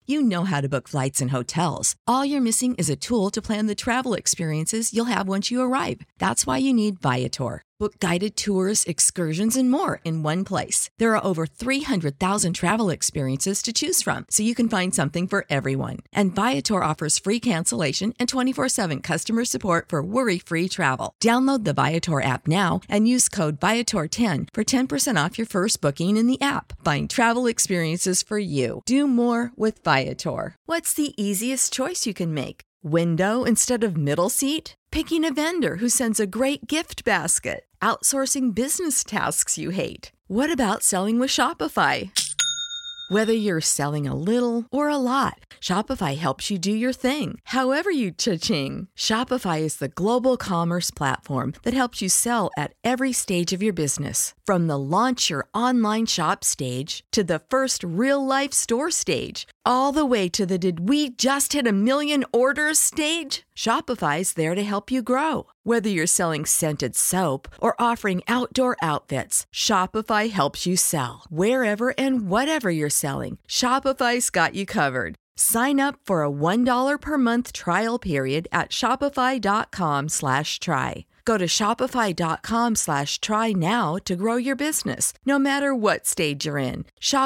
You know how to book flights and hotels. All you're missing is a tool to plan the travel experiences you'll have once you arrive. That's why you need Viator. Book guided tours, excursions, and more in one place. There are over 300,000 travel experiences to choose from, so you can find something for everyone. And Viator offers free cancellation and 24/7 customer support for worry-free travel. Download the Viator app now and use code Viator10 for 10% off your first booking in the app. Find travel experiences for you. Do more with Viator. What's the easiest choice you can make? Window instead of middle seat? Picking a vendor who sends a great gift basket? Outsourcing business tasks you hate? What about selling with Shopify? Whether you're selling a little or a lot, Shopify helps you do your thing, however you cha-ching. Shopify is the global commerce platform that helps you sell at every stage of your business. From the launch your online shop stage to the first real-life store stage, all the way to the did we just hit a million orders stage. Shopify's there to help you grow. Whether you're selling scented soap or offering outdoor outfits, Shopify helps you sell. Wherever and whatever you're selling, Shopify's got you covered. Sign up for a $1 per month trial period at shopify.com/try. Go to shopify.com/try now to grow your business, no matter what stage you're in.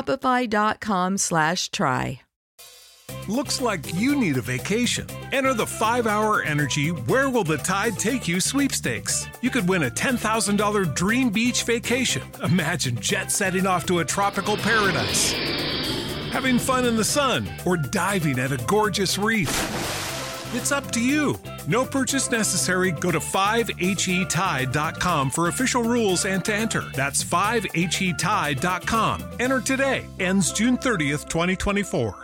Shopify.com/try. Looks like you need a vacation. Enter the 5-Hour Energy Where Will the Tide Take You sweepstakes. You could win a $10,000 dream beach vacation. Imagine jet setting off to a tropical paradise, having fun in the sun, or diving at a gorgeous reef. It's up to you. No purchase necessary. Go to 5HETide.com for official rules and to enter. That's 5HETide.com. Enter today. Ends June 30th, 2024.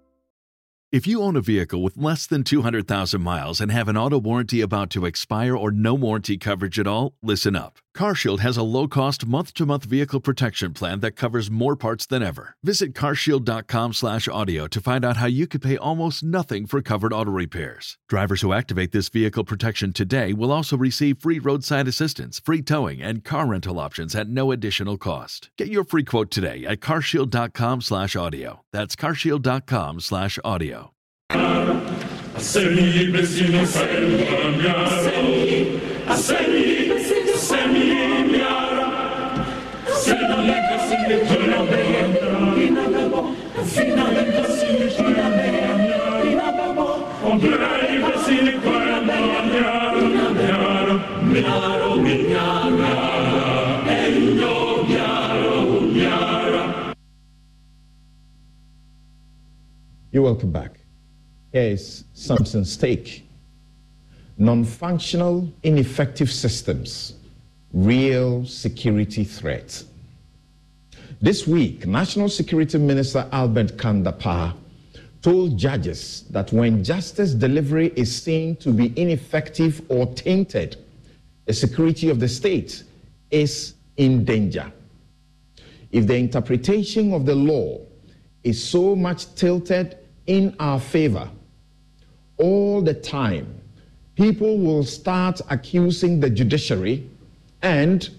If you own a vehicle with less than 200,000 miles and have an auto warranty about to expire or no warranty coverage at all, listen up. CarShield has a low-cost month-to-month vehicle protection plan that covers more parts than ever. Visit carshield.com/audio to find out how you could pay almost nothing for covered auto repairs. Drivers who activate this vehicle protection today will also receive free roadside assistance, free towing, and car rental options at no additional cost. Get your free quote today at carshield.com/audio. That's carshield.com/audio. You're welcome back. Here is Samson's take. Non-functional, ineffective systems, real security threat. This week, National Security Minister Albert Kandapah told judges that when justice delivery is seen to be ineffective or tainted, the security of the state is in danger. If the interpretation of the law is so much tilted in our favor, all the time, people will start accusing the judiciary and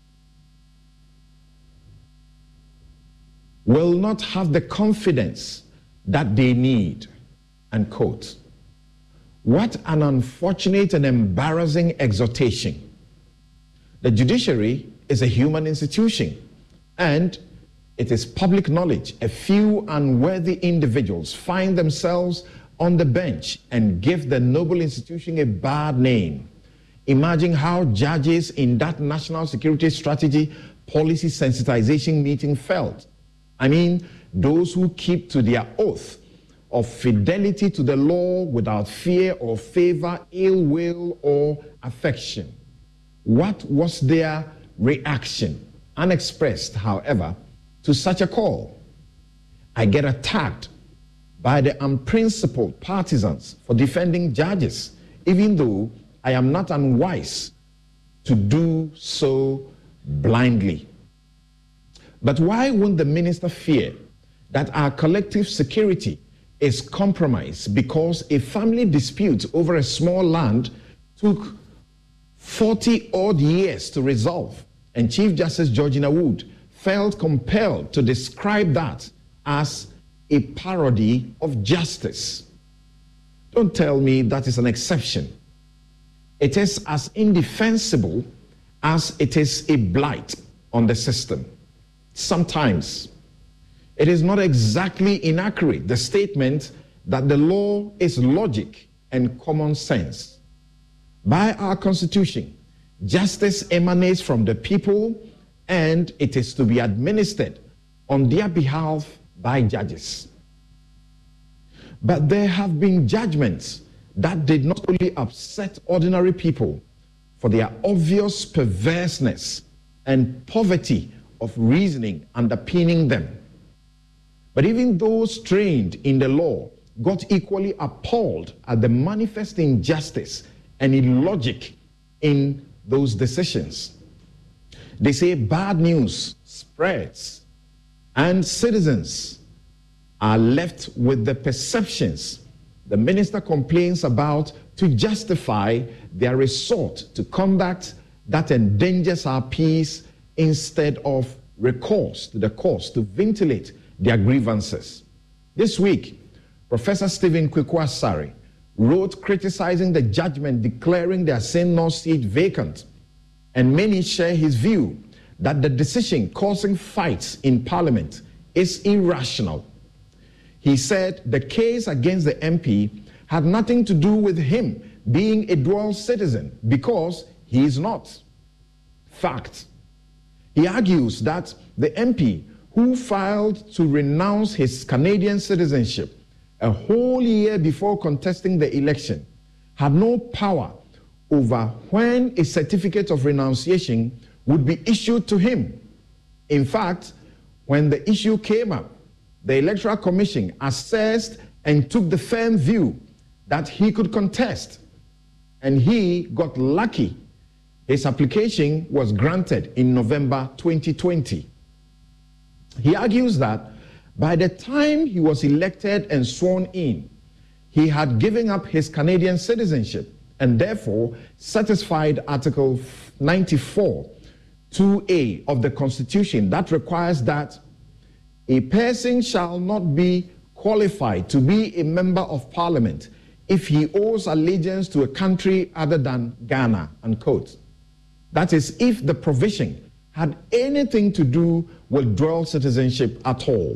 will not have the confidence that they need, unquote. What an unfortunate and embarrassing exhortation. The judiciary is a human institution, and it is public knowledge a few unworthy individuals find themselves on the bench and give the noble institution a bad name. Imagine how judges in that national security strategy policy sensitization meeting felt. I mean, those who keep to their oath of fidelity to the law without fear or favor, ill will, or affection. What was their reaction, unexpressed, however, to such a call? I get attacked by the unprincipled partisans for defending judges, even though I am not unwise to do so blindly. But why won't the minister fear that our collective security is compromised because a family dispute over a small land took 40-odd years to resolve, and Chief Justice Georgina Wood felt compelled to describe that as a parody of justice. Don't tell me that is an exception. It is as indefensible as it is a blight on the system. Sometimes it is not exactly inaccurate, the statement that the law is logic and common sense. By our Constitution, justice emanates from the people and it is to be administered on their behalf by judges. But there have been judgments that did not only upset ordinary people for their obvious perverseness and poverty of reasoning underpinning them, but even those trained in the law got equally appalled at the manifest injustice and illogic in those decisions. They say bad news spreads and citizens are left with the perceptions the minister complains about to justify their resort to conduct that endangers our peace instead of recourse to the courts to ventilate their grievances. This week, Professor Stephen Kwaku Asare wrote criticizing the judgment declaring the Assin North seat vacant, and many share his view that the decision causing fights in Parliament is irrational. He said the case against the MP had nothing to do with him being a dual citizen because he is not. Fact. He argues that the MP who filed to renounce his Canadian citizenship a whole year before contesting the election had no power over when a certificate of renunciation would be issued to him. In fact, when the issue came up, the Electoral Commission assessed and took the firm view that he could contest, and he got lucky. His application was granted in November 2020. He argues that by the time he was elected and sworn in, he had given up his Canadian citizenship and therefore satisfied Article 94, 2A of the Constitution that requires that a person shall not be qualified to be a member of Parliament if he owes allegiance to a country other than Ghana, unquote. That is, if the provision had anything to do with dual citizenship at all.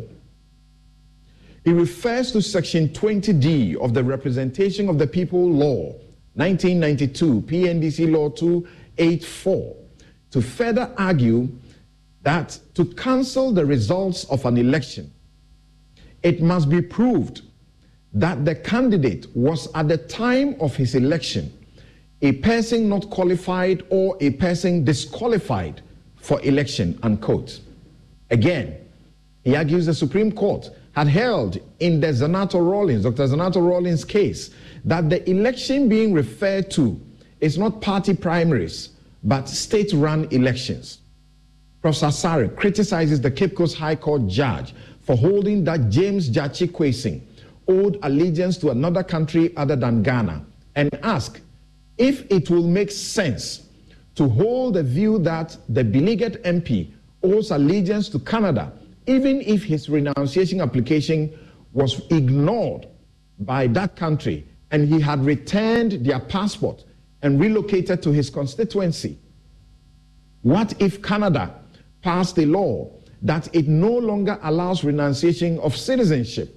He refers to Section 20D of the Representation of the People Law, 1992, PNDC Law 284, to further argue that to cancel the results of an election, it must be proved that the candidate was at the time of his election a person not qualified or a person disqualified for election, unquote. Again, he argues the Supreme Court had held in the Dr. Zanato Rawlings case that the election being referred to is not party primaries, but state-run elections. Professor Asare criticizes the Cape Coast High Court judge for holding that James Gyakye Quayson owed allegiance to another country other than Ghana, and asks if it will make sense to hold the view that the beleaguered MP owes allegiance to Canada, even if his renunciation application was ignored by that country and he had returned their passport and relocated to his constituency. What if Canada passed a law that it no longer allows renunciation of citizenship?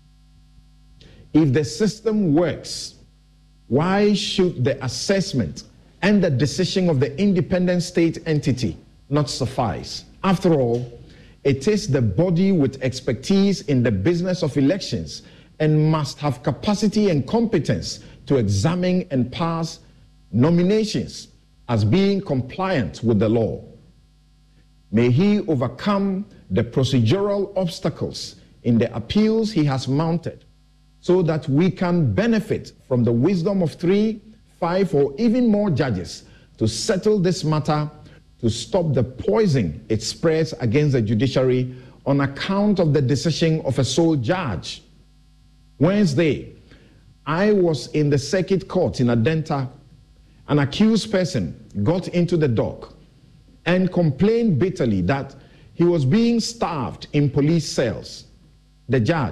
If the system works, why should the assessment and the decision of the independent state entity not suffice? After all, it is the body with expertise in the business of elections and must have capacity and competence to examine and pass nominations as being compliant with the law. May he overcome the procedural obstacles in the appeals he has mounted so that we can benefit from the wisdom of 3, 5, or even more judges to settle this matter, to stop the poison it spreads against the judiciary on account of the decision of a sole judge. Wednesday, I was in the circuit court in Adenta. An accused person got into the dock and complained bitterly that he was being starved in police cells. The judge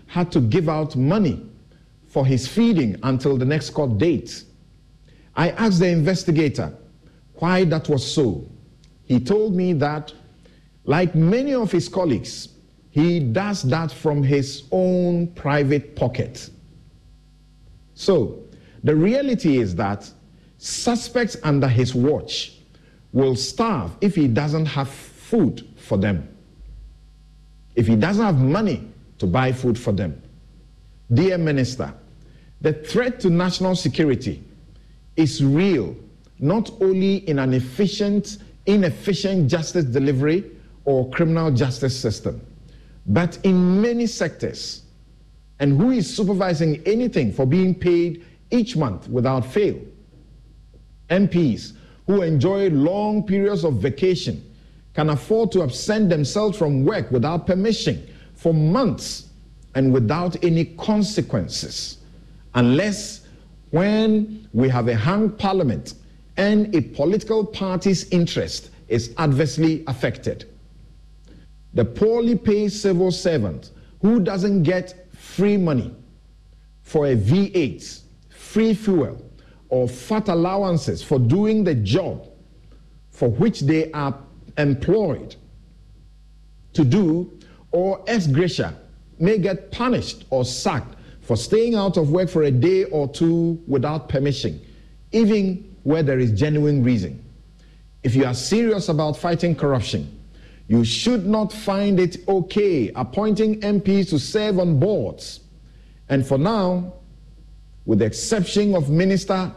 had to give out money for his feeding until the next court date. I asked the investigator why that was so. He told me that, like many of his colleagues, he does that from his own private pocket. So, the reality is that suspects under his watch will starve if he doesn't have food for them, if he doesn't have money to buy food for them. Dear Minister, the threat to national security is real, not only in an inefficient justice delivery or criminal justice system, but in many sectors. And who is supervising anything for being paid each month without fail? MPs who enjoy long periods of vacation can afford to absent themselves from work without permission for months and without any consequences, unless when we have a hung parliament and a political party's interest is adversely affected. The poorly paid civil servant who doesn't get free money for a V8, free fuel, or fat allowances for doing the job for which they are employed to do, or ex gratia, may get punished or sacked for staying out of work for a day or two without permission, even where there is genuine reason. If you are serious about fighting corruption, you should not find it okay appointing MPs to serve on boards. And for now, with the exception of MP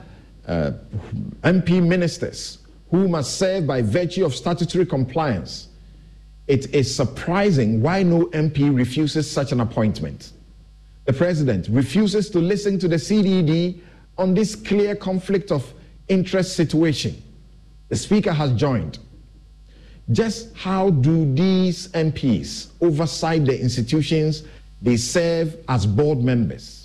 ministers who must serve by virtue of statutory compliance, it is surprising why no MP refuses such an appointment. The President refuses to listen to the CDD on this clear conflict of interest situation. The Speaker has joined. Just how do these MPs oversight the institutions they serve as board members?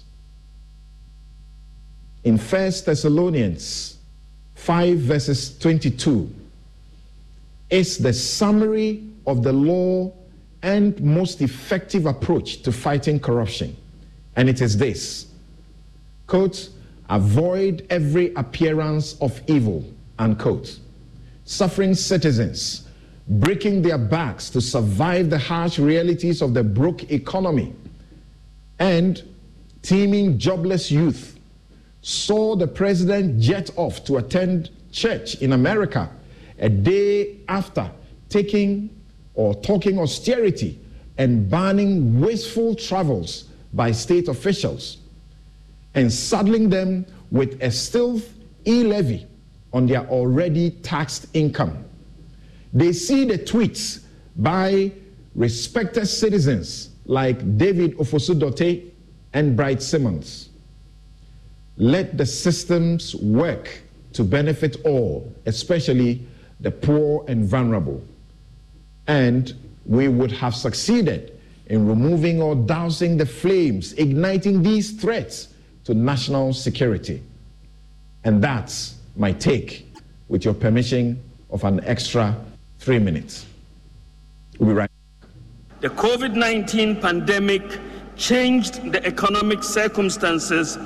In 1 Thessalonians 5 verses 22 is the summary of the law and most effective approach to fighting corruption. And it is this, quote, avoid every appearance of evil, unquote. Suffering citizens, breaking their backs to survive the harsh realities of the broke economy, and teeming jobless youth saw the president jet off to attend church in America a day after talking austerity and banning wasteful travels by state officials and saddling them with a stealth e-levy on their already taxed income. They see the tweets by respected citizens like David Ofosu-Dorte and Bright Simmons. Let the systems work to benefit all, especially the poor and vulnerable. And we would have succeeded in removing or dousing the flames, igniting these threats to national security. And that's my take, with your permission of an extra 3 minutes. We'll be right back. The COVID-19 pandemic changed the economic circumstances